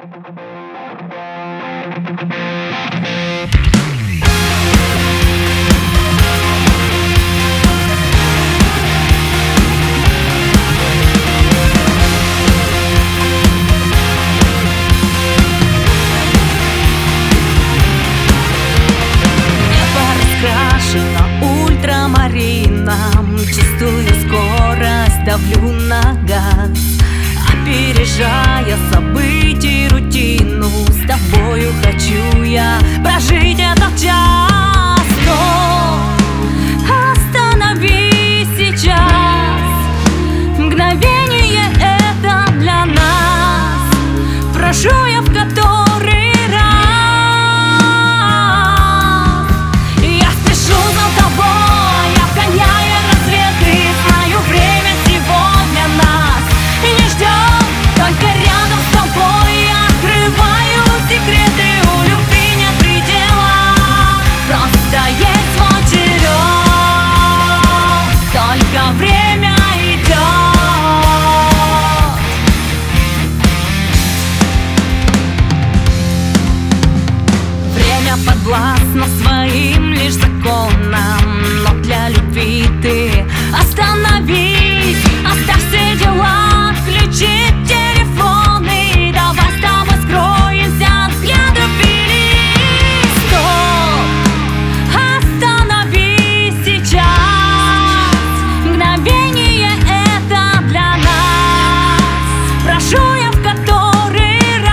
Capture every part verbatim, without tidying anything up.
Ультрамарином чистую скорость давлю на газ, опережая событий рутину. С тобою хочу я прожить этот час. Но остановись сейчас, мгновение это для нас. Прошу я в который подвластна своим лишь законам, но для любви ты остановись. Оставь все дела, включи телефон и давай с тобой скроемся, взгляды ввели. Стоп, остановись сейчас, мгновение это для нас. Прошу я в который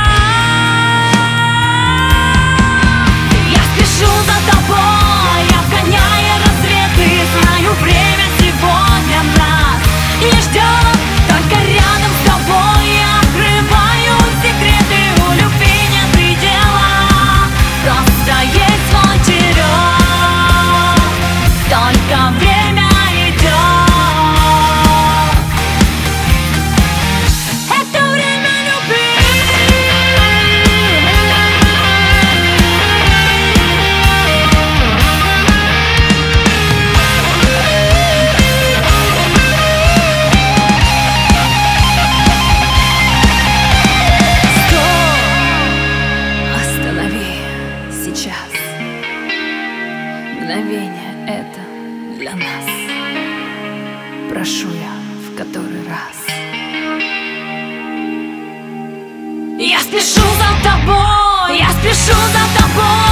мгновение это для нас. Прошу я в который раз. Я спешу за тобой, я спешу за тобой.